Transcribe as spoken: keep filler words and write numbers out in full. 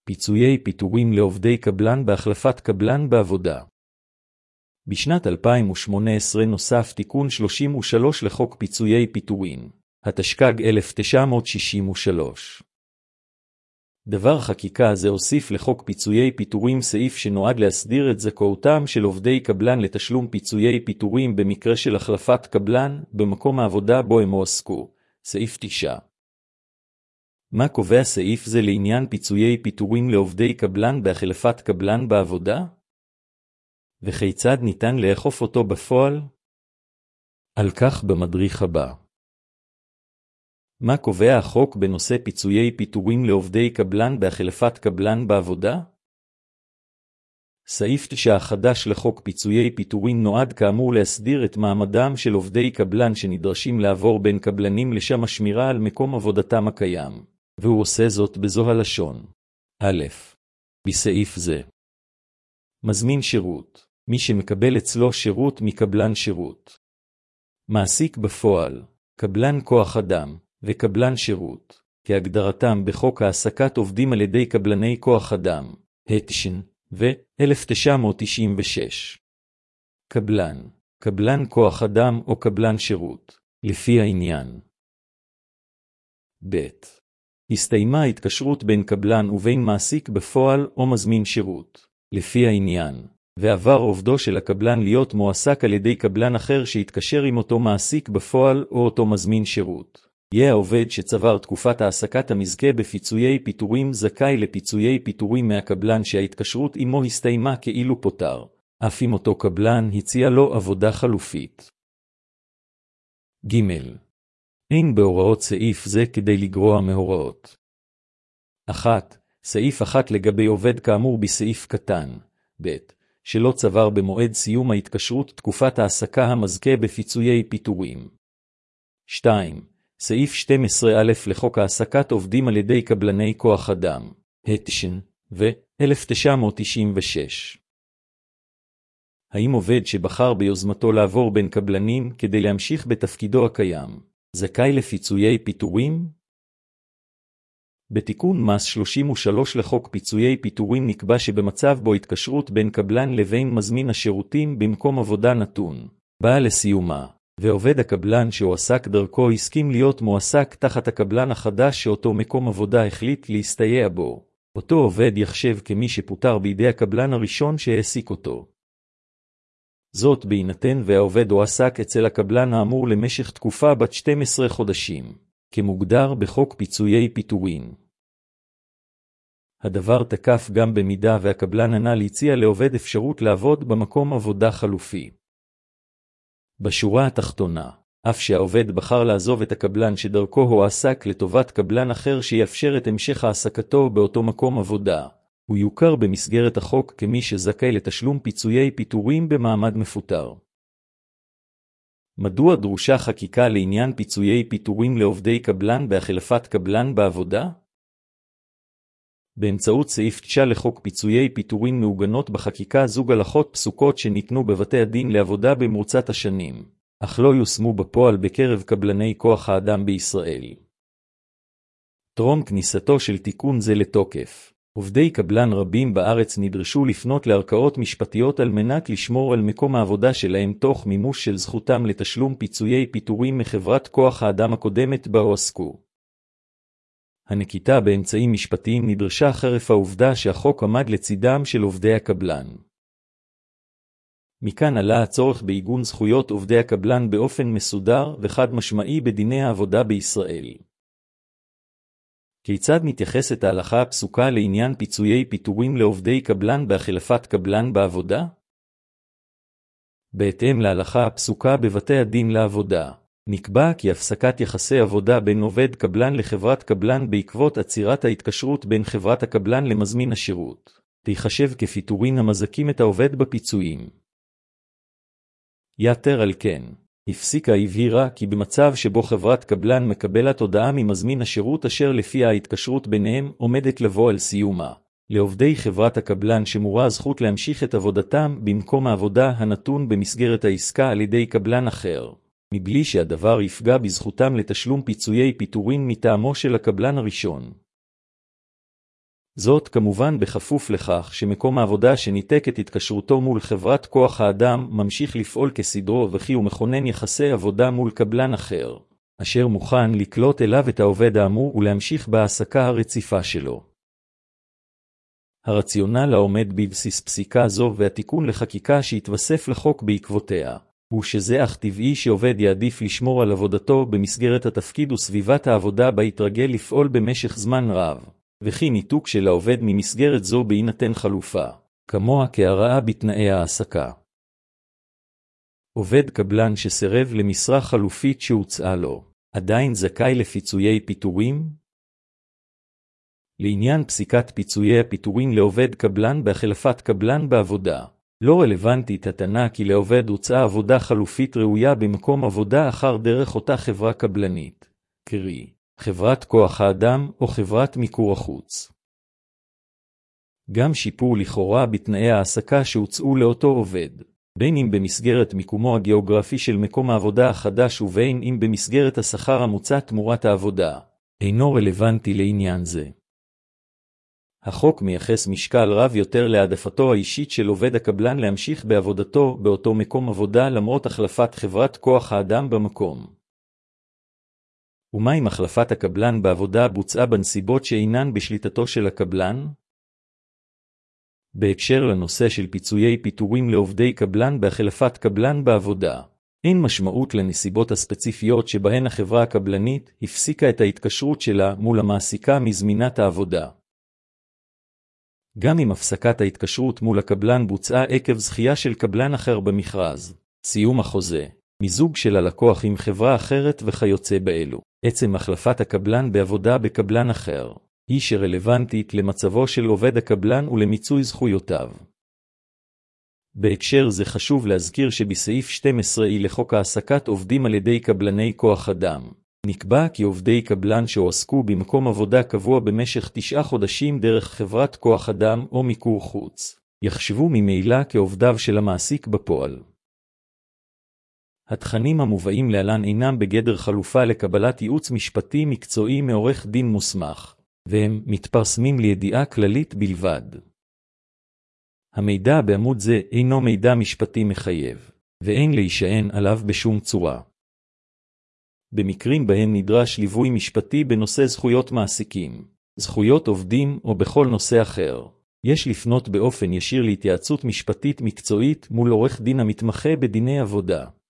פיצויי פיטורים לעובדי קבלן בהחלפת קבלן בעבודה. בשנת אלפיים ושמונה עשרה נוסף תיקון שלושים ושלוש לחוק פיצויי פיטורים, התשכ"ג אלף תשע מאות שישים ושלוש. דבר חקיקה זה הוסיף לחוק פיצויי פיטורים סעיף שנועד להסדיר את זכאותם של עובדי קבלן לתשלום פיצויי פיטורים במקרה של החלפת קבלן במקום העבודה בו הם הועסקו, סעיף תשע. מה קובע סעיף זה לעניין פיצויי פיטורים לעובדי קבלן בהחלפת קבלן בעבודה? וכיצד ניתן לאכוף אותו בפועל? על כך במדריך הבא. מה קובע החוק בנושא פיצויי פיטורים לעובדי קבלן בהחלפת קבלן בעבודה? סעיף תשע החדש לחוק פיצויי פיטורים נועד כאמור להסדיר את מעמדם של עובדי קבלן שנדרשים לעבור בין קבלנים לשם השמירה על מקום עבודתם הקיים, והוא עושה זאת בזו הלשון. א', בסעיף זה. מזמין שירות, מי שמקבל אצלו שירות מקבלן שירות. מעסיק בפועל, קבלן כוח אדם, וקבלן שירות, כהגדרתם בחוק העסקת עובדים על ידי קבלני כוח אדם, התש"ן, ו-אלף תשע מאות תשעים ושש. קבלן, קבלן כוח אדם או קבלן שירות, לפי העניין. ב' הסתיימה התקשרות בין קבלן ובין מעסיק בפועל או מזמין שירות, לפי העניין, ועבר עובדו של הקבלן להיות מועסק על ידי קבלן אחר שהתקשר עם אותו מעסיק בפועל או אותו מזמין שירות. יהיה העובד שצבר תקופת העסקת המזכה בפיצויי פיטורים זכאי לפיצויי פיטורים מהקבלן שההתקשרות עמו הסתיימה כאילו פוטר, אף אם אותו קבלן הציע לו עבודה חלופית. ג' אין בהוראות סעיף זה כדי לגרוע מהוראות. אחת. סעיף אחת לגבי עובד כאמור בסעיף קטן, ב' שלא צבר במועד סיום ההתקשרות תקופת העסקה המזכה בפיצויי פיטורים. שתיים. סעיף שתים עשרה א' לחוק העסקת עובדים על ידי קבלני כוח אדם, התש"ן, ו-אלף תשע מאות תשעים ושש. האם עובד שבחר ביוזמתו לעבור בין קבלנים כדי להמשיך בתפקידו הקיים, זכאי לפיצויי פיטורים? בתיקון מס שלושים ושלוש לחוק פיצויי פיטורים נקבע שבמצב בו התקשרות בין קבלן לבין מזמין השירותים במקום עבודה נתון, באה לסיומה, ועובד הקבלן שהועסק דרכו הסכים להיות מועסק תחת הקבלן החדש שאותו מקום עבודה החליט להסתייע בו, אותו עובד יחשב כמי שפוטר בידי הקבלן הראשון שהעסיק אותו. זאת בהינתן והעובד הועסק אצל הקבלן האמור למשך תקופה בת שנים עשר חודשים, כמוגדר בחוק פיצויי פיטורים. הדבר תקף גם במידה והקבלן הנ"ל הציע לעובד אפשרות לעבוד במקום עבודה חלופי. בשורה התחתונה, אף שהעובד בחר לעזוב את הקבלן שדרכו הועסק לטובת קבלן אחר שיאפשר את המשך העסקתו באותו מקום עבודה, הוא יוכר במסגרת החוק כמי שזכאי לתשלום פיצויי פיטורים במעמד מפוטר. מדוע דרושה חקיקה לעניין פיצויי פיטורים לעובדי קבלן בהחלפת קבלן בעבודה? באמצעות סעיף תשע לחוק פיצויי פיטורים מעוגנות בחקיקה זוג הלכות פסוקות שניתנו בבתי הדין לעבודה במרוצת השנים, אך לא יושמו בפועל בקרב קבלני כוח האדם בישראל. טרום כניסתו של תיקון זה לתוקף, עובדי קבלן רבים בארץ נדרשו לפנות לערכאות משפטיות על מנת לשמור על מקום העבודה שלהם תוך מימוש של זכותם לתשלום פיצויי פיטורים מחברת כוח האדם הקודמת בה הועסקו. הנקיטה באמצעים משפטיים נדרשה חרף העובדה שהחוק עמד לצידם של עובדי הקבלן. מכאן עלה הצורך בעיגון זכויות עובדי הקבלן באופן מסודר וחד משמעי בדיני העבודה בישראל. כיצד מתייחסת ההלכה הפסוקה לעניין פיצויי פיטורים לעובדי קבלן בהחלפת קבלן בעבודה? בהתאם להלכה הפסוקה בבתי הדין לעבודה, נקבע כי הפסקת יחסי עבודה בין עובד קבלן לחברת קבלן בעקבות עצירת ההתקשרות בין חברת הקבלן למזמין השירות, תיחשב כפיטורין המזכים את העובד בפיצויים. יתר על כן, הפסיקה הבהירה כי במצב שבו חברת קבלן מקבלת הודעה ממזמין השירות אשר לפי ההתקשרות ביניהם עומדת לבוא על סיומה, לעובדי חברת הקבלן שמורה הזכות להמשיך את עבודתם במקום העבודה הנתון במסגרת העסקה על ידי קבלן אחר, מבלי שהדבר יפגע בזכותם לתשלום פיצויי פיטורין מטעמו של הקבלן הראשון. זאת כמובן בכפוף לכך שמקום העבודה שניתק את התקשרותו מול חברת כוח האדם ממשיך לפעול כסדרו וכי הוא מכונן יחסי עבודה מול קבלן אחר, אשר מוכן לקלוט אליו את העובד האמור ולהמשיך בהעסקה הרציפה שלו. הרציונל העומד בבסיס פסיקה זו והתיקון לחקיקה שהתווסף לחוק בעקבותיה, הוא שזה אך טבעי שעובד יעדיף לשמור על עבודתו במסגרת התפקיד וסביבת העבודה בה יתרגל לפעול במשך זמן רב, וכי ניתוק של העובד ממסגרת זו בהינתן חלופה, כמוה כהרעה בתנאי העסקה. עובד קבלן שסירב למשרה חלופית שהוצעה לו, עדיין זכאי לפיצויי פיטורים? לעניין פסיקת פיצויי הפיטורים לעובד קבלן בהחלפת קבלן בעבודה, לא רלוונטית הטענה כי לעובד הוצאה עבודה חלופית ראויה במקום עבודה אחר דרך אותה חברה קבלנית, קרי, חברת כוח האדם או חברת מיקור החוץ. גם שיפור לכאורה בתנאי העסקה שהוצאו לאותו עובד, בין אם במסגרת מיקומו הגיאוגרפי של מקום העבודה החדש ובין אם במסגרת השכר המוצע תמורת העבודה, אינו רלוונטי לעניין זה. החוק מייחס משקל רב יותר להעדפתו האישית של עובד הקבלן להמשיך בעבודתו באותו מקום עבודה למרות החלפת חברת כוח האדם במקום. ומה אם החלפת הקבלן בעבודה בוצעה בנסיבות שאינן בשליטתו של הקבלן? בהקשר לנושא של פיצויי פיטורים לעובדי קבלן בהחלפת קבלן בעבודה, אין משמעות לנסיבות הספציפיות שבהן החברה הקבלנית הפסיקה את ההתקשרות שלה מול המעסיקה מזמינת העבודה. גם אם הפסקת ההתקשרות מול הקבלן בוצעה עקב זכייה של קבלן אחר במכרז, סיום החוזה, מיזוג של הלקוח עם חברה אחרת וכיוצא באלו, עצם החלפת הקבלן בעבודה בקבלן אחר, היא שרלוונטית למצבו של עובד הקבלן ולמיצוי זכויותיו. בהקשר זה חשוב להזכיר שבסעיף שתים עשרה לחוק העסקת עובדים על ידי קבלני כוח אדם, נקבע כי עובדי קבלן שהועסקו במקום עבודה קבוע במשך תשעה חודשים דרך חברת כוח אדם או מיקור חוץ, יחשבו ממילא כעובדיו של המעסיק בפועל. התכנים המובאים להלן אינם בגדר חלופה לקבלת ייעוץ משפטי מקצועי מעורך דין מוסמך, והם מתפרסמים לידיעה כללית בלבד. המידע בעמוד זה אינו מידע משפטי מחייב, ואין להישען עליו בשום צורה. במקרים בהם נדרש ליווי משפטי בנושא זכויות מעסיקים, זכויות עובדים או בכל נושא אחר, יש לפנות באופן ישיר להתייעצות משפטית מקצועית מול עורך דין המתמחה בדיני עבודה.